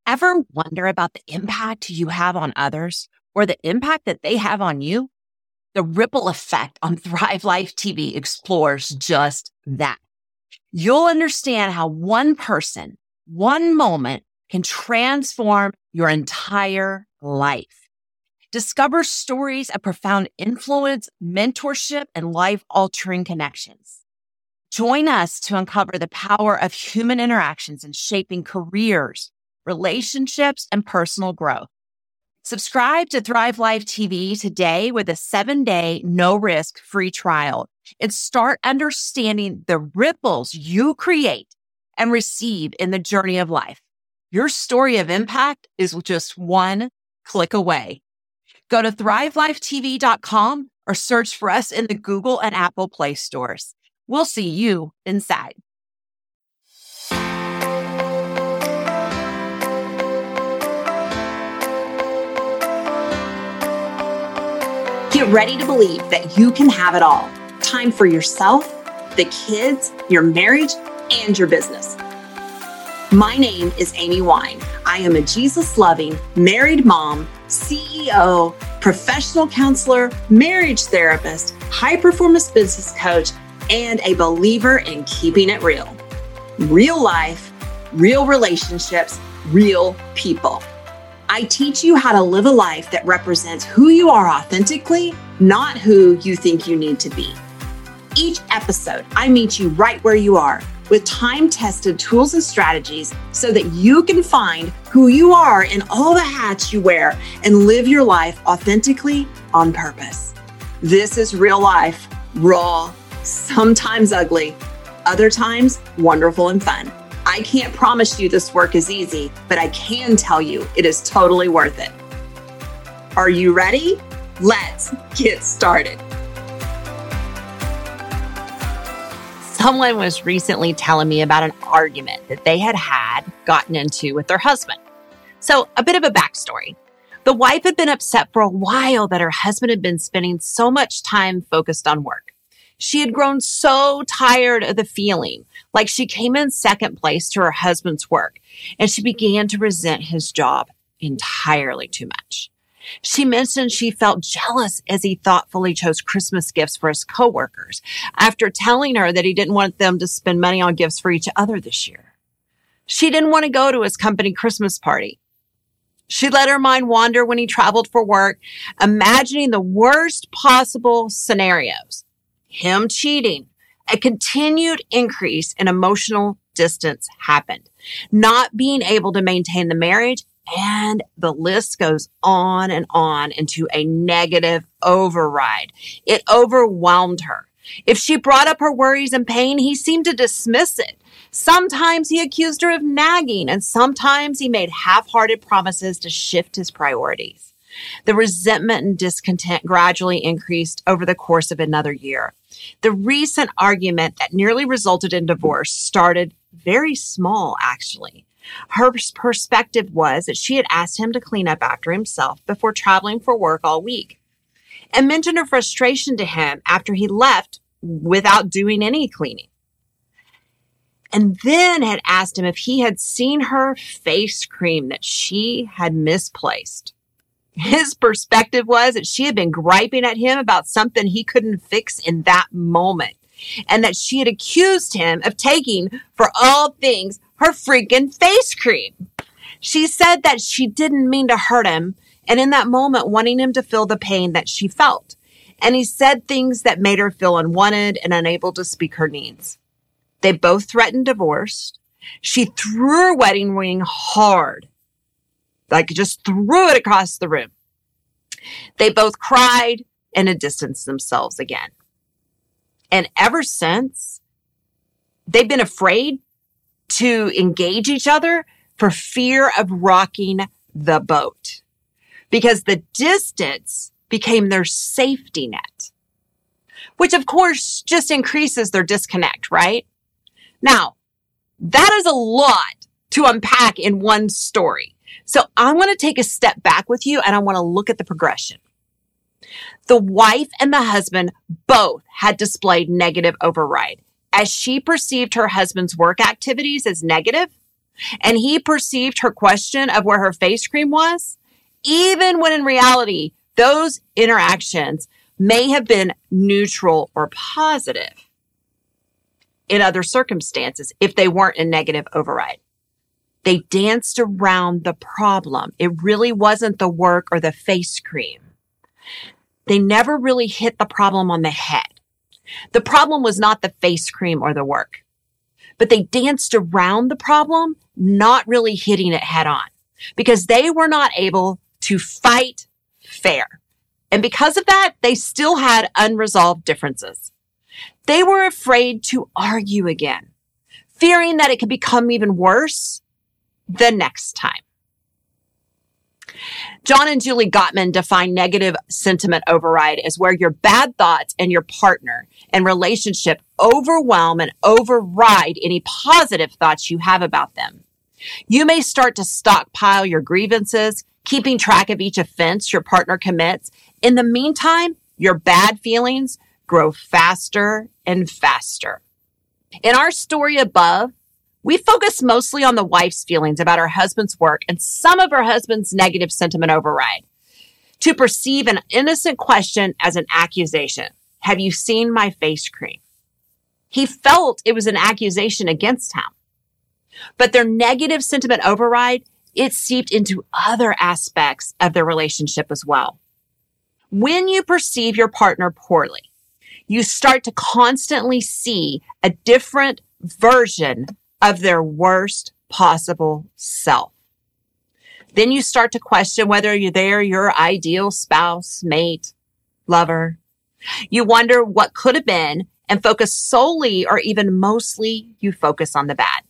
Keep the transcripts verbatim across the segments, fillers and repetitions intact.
Ever wonder about the impact you have on others or the impact that they have on you? The Ripple Effect on Thrive Life T V explores just that. You'll understand how one person, one moment can transform your entire life. Discover stories of profound influence, mentorship, and life-altering connections. Join us to uncover the power of human interactions in shaping careers, relationships, and personal growth. Subscribe to Thrive Life T V today with a seven-day, no-risk free trial and start understanding the ripples you create and receive in the journey of life. Your story of impact is just one click away. Go to thrive life t v dot com or search for us in the Google and Apple Play stores. We'll see you inside. Get ready to believe that you can have it all. Time for yourself, the kids, your marriage, and your business. My name is Amy Wine. I am a Jesus-loving, married mom, C E O, professional counselor, marriage therapist, high-performance business coach, and a believer in keeping it real. Real life, real relationships, real people. I teach you how to live a life that represents who you are authentically, not who you think you need to be. Each episode, I meet you right where you are with time-tested tools and strategies so that you can find who you are in all the hats you wear and live your life authentically on purpose. This is real life, raw, sometimes ugly, other times wonderful and fun. I can't promise you this work is easy, but I can tell you it is totally worth it. Are you ready? Let's get started. Someone was recently telling me about an argument that they had had gotten into with their husband. So a bit of a backstory. The wife had been upset for a while that her husband had been spending so much time focused on work. She had grown so tired of the feeling like she came in second place to her husband's work, and she began to resent his job entirely too much. She mentioned she felt jealous as he thoughtfully chose Christmas gifts for his coworkers after telling her that he didn't want them to spend money on gifts for each other this year. She didn't want to go to his company Christmas party. She let her mind wander when he traveled for work, imagining the worst possible scenarios. Him cheating, a continued increase in emotional distance happened, not being able to maintain the marriage, and the list goes on and on into a negative override. It overwhelmed her. If she brought up her worries and pain, he seemed to dismiss it. Sometimes he accused her of nagging, and sometimes he made half-hearted promises to shift his priorities. The resentment and discontent gradually increased over the course of another year. The recent argument that nearly resulted in divorce started very small, actually. Her perspective was that she had asked him to clean up after himself before traveling for work all week, and mentioned her frustration to him after he left without doing any cleaning. And then had asked him if he had seen her face cream that she had misplaced. His perspective was that she had been griping at him about something he couldn't fix in that moment, and that she had accused him of taking, for all things, her freaking face cream. She said that she didn't mean to hurt him, and in that moment wanting him to feel the pain that she felt. And he said things that made her feel unwanted and unable to speak her needs. They both threatened divorce. She threw her wedding ring hard, like just threw it across the room. They both cried and had distanced themselves again. And ever since, they've been afraid to engage each other for fear of rocking the boat, because the distance became their safety net, which of course just increases their disconnect, right? Now, that is a lot to unpack in one story. So I want to take a step back with you, and I want to look at the progression. The wife and the husband both had displayed negative override. As she perceived her husband's work activities as negative, and he perceived her question of where her face cream was, even when in reality, those interactions may have been neutral or positive in other circumstances if they weren't a negative override. They danced around the problem. It really wasn't the work or the face cream. They never really hit the problem on the head. The problem was not the face cream or the work, but they danced around the problem, not really hitting it head on, because they were not able to fight fair. And because of that, they still had unresolved differences. They were afraid to argue again, fearing that it could become even worse the next time. John and Julie Gottman define negative sentiment override as where your bad thoughts and your partner and relationship overwhelm and override any positive thoughts you have about them. You may start to stockpile your grievances, keeping track of each offense your partner commits. In the meantime, your bad feelings grow faster and faster. In our story above, we focus mostly on the wife's feelings about her husband's work and some of her husband's negative sentiment override. To perceive an innocent question as an accusation. Have you seen my face cream? He felt it was an accusation against him. But their negative sentiment override, it seeped into other aspects of their relationship as well. When you perceive your partner poorly, you start to constantly see a different version of their worst possible self. Then you start to question whether you're there, your ideal spouse, mate, lover. You wonder what could have been and focus solely or even mostly you focus on the bad.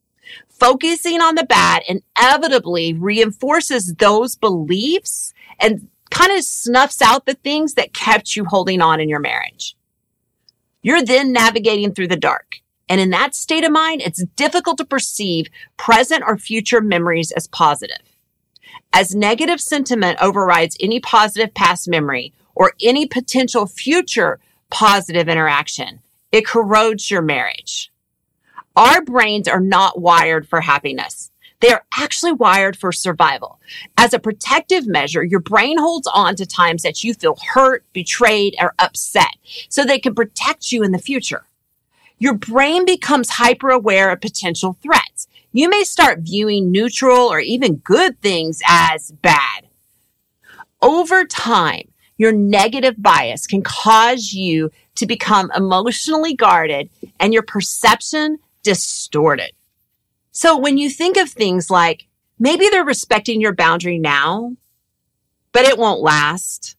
Focusing on the bad inevitably reinforces those beliefs and kind of snuffs out the things that kept you holding on in your marriage. You're then navigating through the dark. And in that state of mind, it's difficult to perceive present or future memories as positive. As negative sentiment overrides any positive past memory or any potential future positive interaction, it corrodes your marriage. Our brains are not wired for happiness. They are actually wired for survival. As a protective measure, your brain holds on to times that you feel hurt, betrayed, or upset so they can protect you in the future. Your brain becomes hyper-aware of potential threats. You may start viewing neutral or even good things as bad. Over time, your negative bias can cause you to become emotionally guarded and your perception distorted. So when you think of things like, maybe they're respecting your boundary now, but it won't last.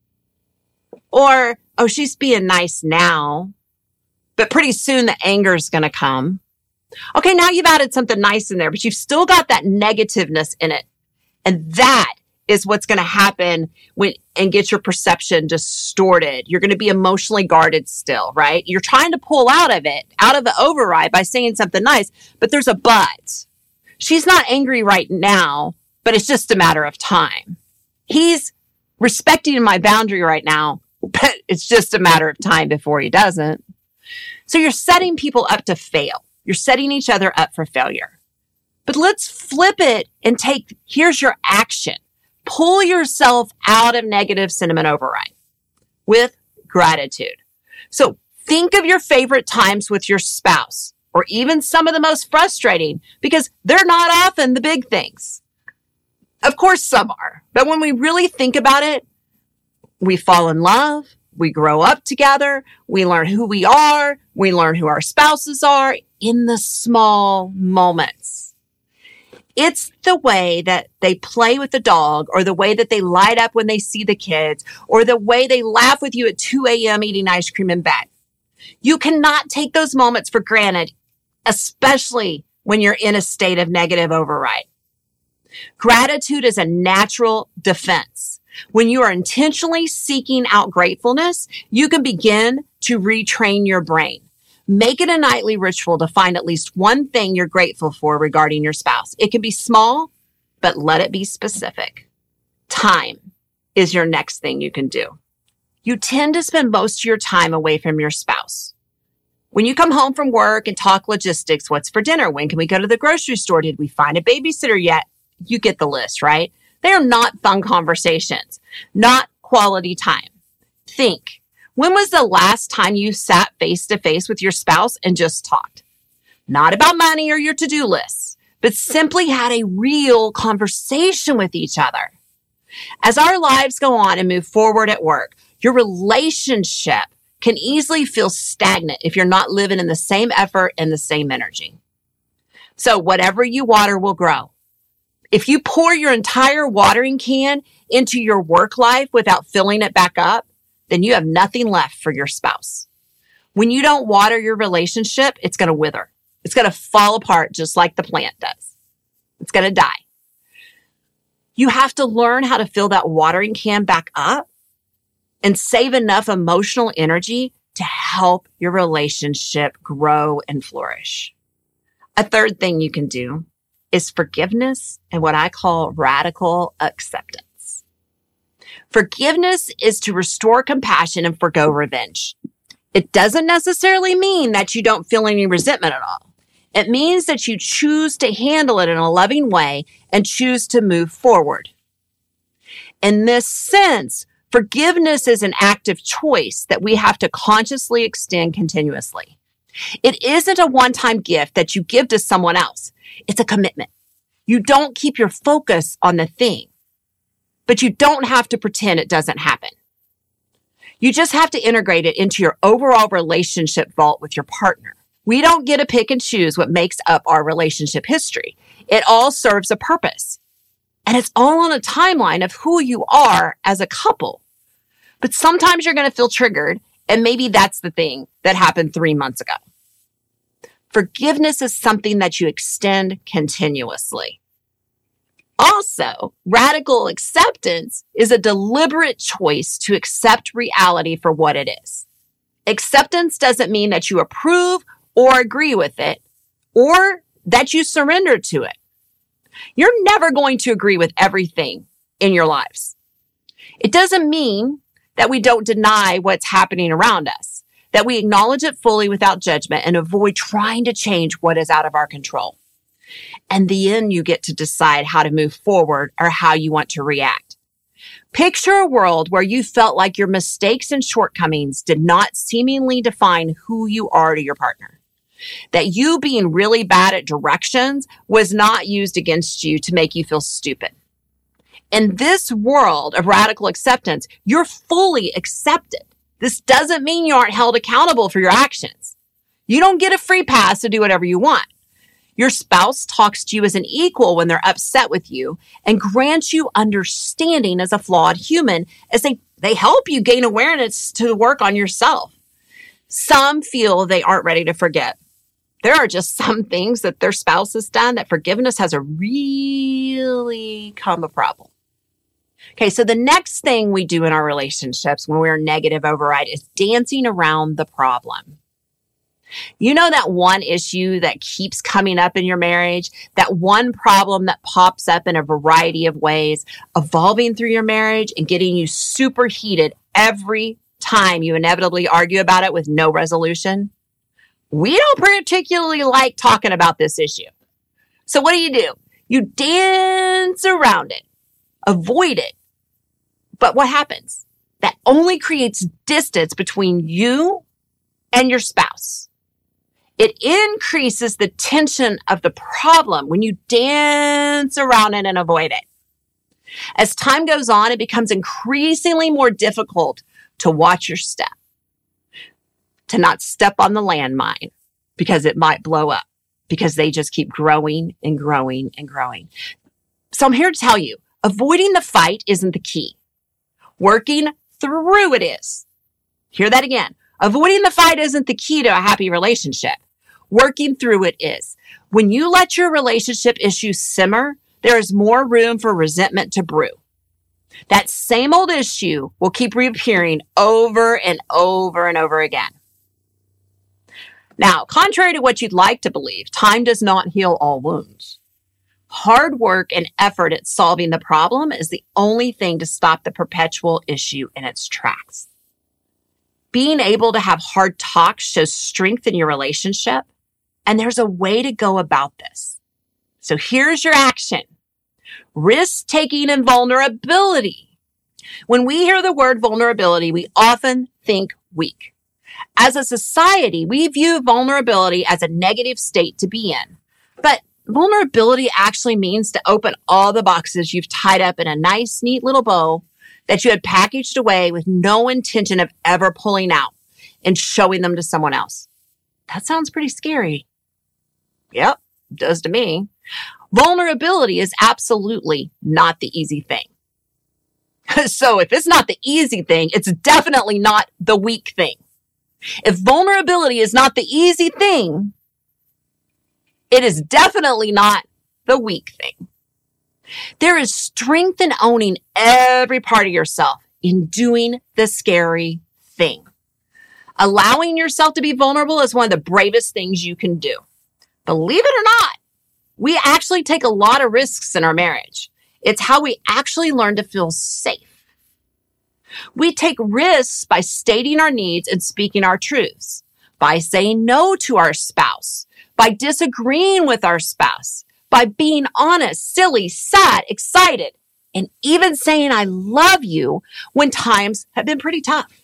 Or, oh, she's being nice now, but pretty soon the anger is going to come. Okay, now you've added something nice in there, but you've still got that negativeness in it. And that is what's going to happen when and get your perception distorted. You're going to be emotionally guarded still, right? You're trying to pull out of it, out of the override by saying something nice, but there's a but. She's not angry right now, but it's just a matter of time. He's respecting my boundary right now, but it's just a matter of time before he doesn't. So you're setting people up to fail. You're setting each other up for failure. But let's flip it and take, here's your action. Pull yourself out of negative sentiment override with gratitude. So think of your favorite times with your spouse, or even some of the most frustrating, because they're not often the big things. Of course, some are. But when we really think about it, we fall in love. We grow up together. We learn who we are. We learn who our spouses are in the small moments. It's the way that they play with the dog, or the way that they light up when they see the kids, or the way they laugh with you at two a.m. eating ice cream in bed. You cannot take those moments for granted, especially when you're in a state of negative override. Gratitude is a natural defense. When you are intentionally seeking out gratefulness, you can begin to retrain your brain. Make it a nightly ritual to find at least one thing you're grateful for regarding your spouse. It can be small, but let it be specific. Time is your next thing you can do. You tend to spend most of your time away from your spouse. When you come home from work and talk logistics, what's for dinner? When can we go to the grocery store? Did we find a babysitter yet? You get the list, right? They are not fun conversations, not quality time. Think, when was the last time you sat face to face with your spouse and just talked? Not about money or your to-do lists, but simply had a real conversation with each other. As our lives go on and move forward at work, your relationship can easily feel stagnant if you're not living in the same effort and the same energy. So whatever you water will grow. If you pour your entire watering can into your work life without filling it back up, then you have nothing left for your spouse. When you don't water your relationship, it's going to wither. It's going to fall apart just like the plant does. It's going to die. You have to learn how to fill that watering can back up and save enough emotional energy to help your relationship grow and flourish. A third thing you can do is forgiveness and what I call radical acceptance. Forgiveness is to restore compassion and forgo revenge. It doesn't necessarily mean that you don't feel any resentment at all. It means that you choose to handle it in a loving way and choose to move forward. In this sense, forgiveness is an active choice that we have to consciously extend continuously. It isn't a one-time gift that you give to someone else. It's a commitment. You don't keep your focus on the thing, but you don't have to pretend it doesn't happen. You just have to integrate it into your overall relationship vault with your partner. We don't get to pick and choose what makes up our relationship history. It all serves a purpose. And it's all on a timeline of who you are as a couple. But sometimes you're going to feel triggered, and maybe that's the thing that happened three months ago. Forgiveness is something that you extend continuously. Also, radical acceptance is a deliberate choice to accept reality for what it is. Acceptance doesn't mean that you approve or agree with it, or that you surrender to it. You're never going to agree with everything in your lives. It doesn't mean that we don't deny what's happening around us, that we acknowledge it fully without judgment and avoid trying to change what is out of our control. And then you get to decide how to move forward or how you want to react. Picture a world where you felt like your mistakes and shortcomings did not seemingly define who you are to your partner. That you being really bad at directions was not used against you to make you feel stupid. In this world of radical acceptance, you're fully accepted. This doesn't mean you aren't held accountable for your actions. You don't get a free pass to do whatever you want. Your spouse talks to you as an equal when they're upset with you and grants you understanding as a flawed human as they, they help you gain awareness to work on yourself. Some feel they aren't ready to forget. There are just some things that their spouse has done that forgiveness has a really come a problem. Okay, so the next thing we do in our relationships when we're negative override is dancing around the problem. You know that one issue that keeps coming up in your marriage, that one problem that pops up in a variety of ways, evolving through your marriage and getting you superheated every time you inevitably argue about it with no resolution? We don't particularly like talking about this issue. So what do you do? You dance around it, avoid it. But what happens? That only creates distance between you and your spouse. It increases the tension of the problem when you dance around it and avoid it. As time goes on, it becomes increasingly more difficult to watch your step, to not step on the landmine because it might blow up, because they just keep growing and growing and growing. So I'm here to tell you, avoiding the fight isn't the key. Working through it is. Hear that again. Avoiding the fight isn't the key to a happy relationship. Working through it is. When you let your relationship issues simmer, there is more room for resentment to brew. That same old issue will keep reappearing over and over and over again. Now, contrary to what you'd like to believe, time does not heal all wounds. Hard work and effort at solving the problem is the only thing to stop the perpetual issue in its tracks. Being able to have hard talks shows strength in your relationship, and there's a way to go about this. So here's your action. Risk-taking and vulnerability. When we hear the word vulnerability, we often think weak. As a society, we view vulnerability as a negative state to be in. But vulnerability actually means to open all the boxes you've tied up in a nice, neat little bow that you had packaged away with no intention of ever pulling out and showing them to someone else. That sounds pretty scary. Yep, it does to me. Vulnerability is absolutely not the easy thing. So if it's not the easy thing, it's definitely not the weak thing. If vulnerability is not the easy thing, it is definitely not the weak thing. There is strength in owning every part of yourself in doing the scary thing. Allowing yourself to be vulnerable is one of the bravest things you can do. Believe it or not, we actually take a lot of risks in our marriage. It's how we actually learn to feel safe. We take risks by stating our needs and speaking our truths, by saying no to our spouse, by disagreeing with our spouse, by being honest, silly, sad, excited, and even saying I love you when times have been pretty tough.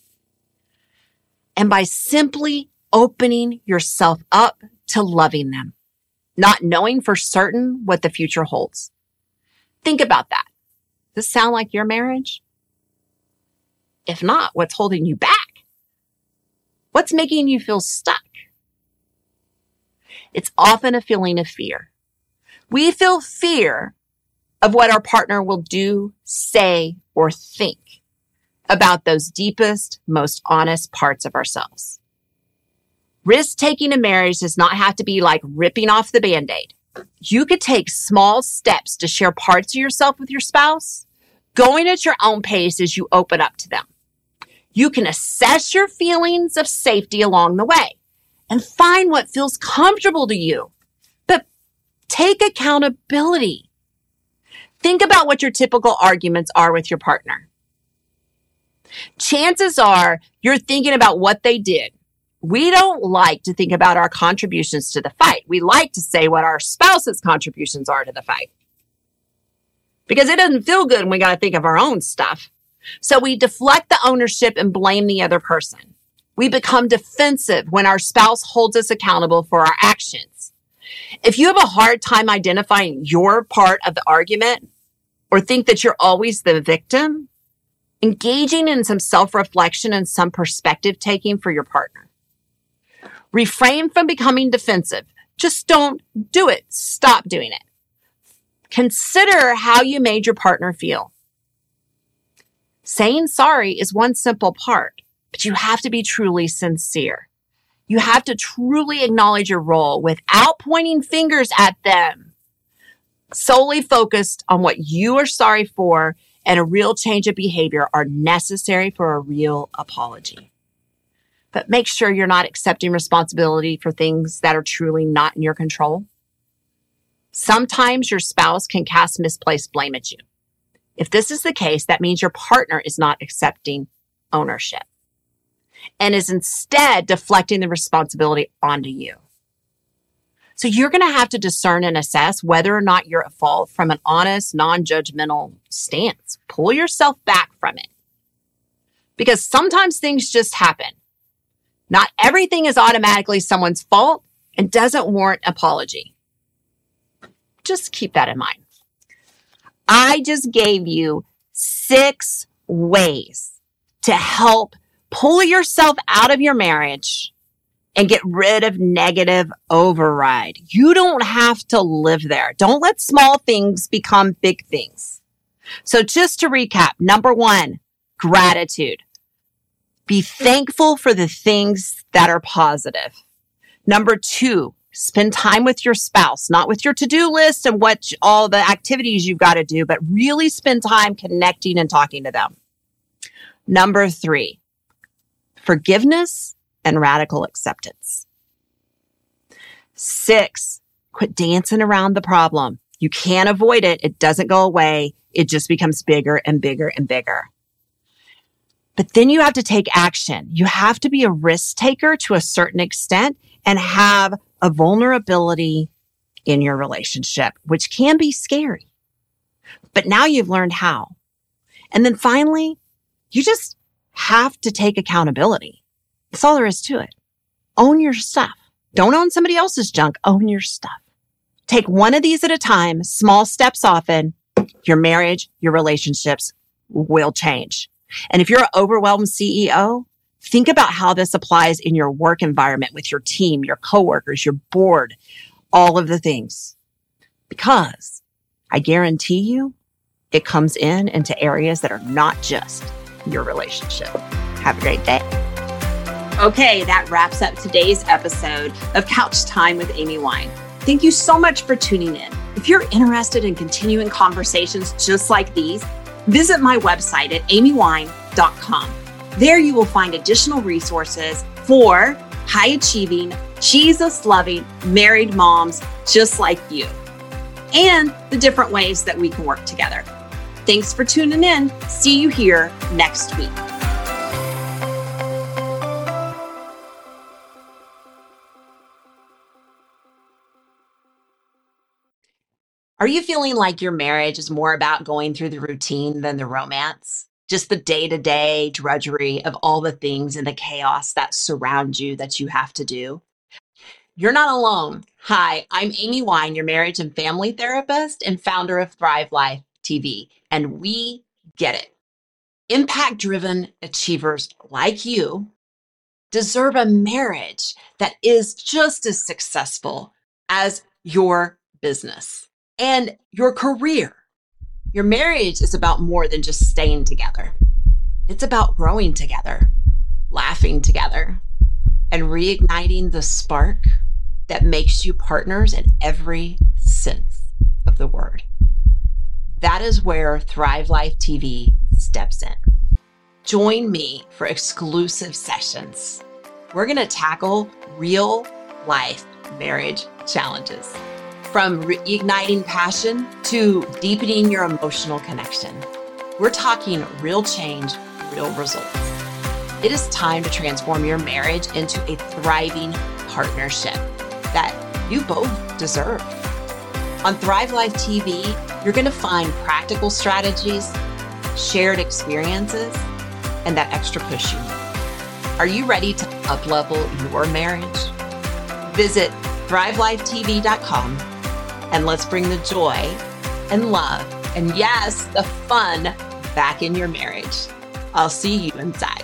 And by simply opening yourself up to loving them, not knowing for certain what the future holds. Think about that. Does this sound like your marriage? If not, what's holding you back? What's making you feel stuck? It's often a feeling of fear. We feel fear of what our partner will do, say, or think about those deepest, most honest parts of ourselves. Risk-taking in marriage does not have to be like ripping off the Band-Aid. You could take small steps to share parts of yourself with your spouse, going at your own pace as you open up to them. You can assess your feelings of safety along the way and find what feels comfortable to you. But take accountability. Think about what your typical arguments are with your partner. Chances are you're thinking about what they did. We don't like to think about our contributions to the fight. We like to say what our spouse's contributions are to the fight. Because it doesn't feel good when we got to think of our own stuff. So we deflect the ownership and blame the other person. We become defensive when our spouse holds us accountable for our actions. If you have a hard time identifying your part of the argument or think that you're always the victim, engaging in some self-reflection and some perspective taking for your partner. Refrain from becoming defensive. Just don't do it. Stop doing it. Consider how you made your partner feel. Saying sorry is one simple part, but you have to be truly sincere. You have to truly acknowledge your role without pointing fingers at them. Solely focused on what you are sorry for and a real change of behavior are necessary for a real apology. But make sure you're not accepting responsibility for things that are truly not in your control. Sometimes your spouse can cast misplaced blame at you. If this is the case, that means your partner is not accepting ownership and is instead deflecting the responsibility onto you. So you're going to have to discern and assess whether or not you're at fault from an honest, non-judgmental stance. Pull yourself back from it. Because sometimes things just happen. Not everything is automatically someone's fault and doesn't warrant apology. Just keep that in mind. I just gave you six ways to help pull yourself out of your marriage and get rid of negative override. You don't have to live there. Don't let small things become big things. So just to recap, number one, gratitude. Be thankful for the things that are positive. Number two, spend time with your spouse, not with your to-do list and what all the activities you've got to do, but really spend time connecting and talking to them. Number three, forgiveness and radical acceptance. Six, quit dancing around the problem. You can't avoid it. It doesn't go away. It just becomes bigger and bigger and bigger. But then you have to take action. You have to be a risk taker to a certain extent and have a vulnerability in your relationship, which can be scary. But now you've learned how. And then finally, you just have to take accountability. That's all there is to it. Own your stuff. Don't own somebody else's junk. Own your stuff. Take one of these at a time, small steps often. Your marriage, your relationships will change. And if you're an overwhelmed C E O, think about how this applies in your work environment with your team, your coworkers, your board, all of the things. Because I guarantee you, it comes in into areas that are not just your relationship. Have a great day. Okay, that wraps up today's episode of Couch Time with Amy Wine. Thank you so much for tuning in. If you're interested in continuing conversations just like these, visit my website at amy wine dot com. There you will find additional resources for high-achieving, Jesus-loving, married moms just like you, and the different ways that we can work together. Thanks for tuning in. See you here next week. Are you feeling like your marriage is more about going through the routine than the romance? Just the day-to-day drudgery of all the things and the chaos that surround you that you have to do? You're not alone. Hi, I'm Amy Wine, your marriage and family therapist and founder of Thrive Life T V, and we get it. Impact-driven achievers like you deserve a marriage that is just as successful as your business and your career. Your marriage is about more than just staying together. It's about growing together, laughing together, and reigniting the spark that makes you partners in every sense of the word. That is where Thrive Life T V steps in. Join me for exclusive sessions. We're going to tackle real life marriage challenges, from reigniting passion to deepening your emotional connection. We're talking real change, real results. It is time to transform your marriage into a thriving partnership that you both deserve. On Thrive Life T V, you're going to find practical strategies, shared experiences, and that extra push you need. Are you ready to uplevel your marriage? Visit thrive life t v dot com and let's bring the joy and love and, yes, the fun back in your marriage. I'll see you inside.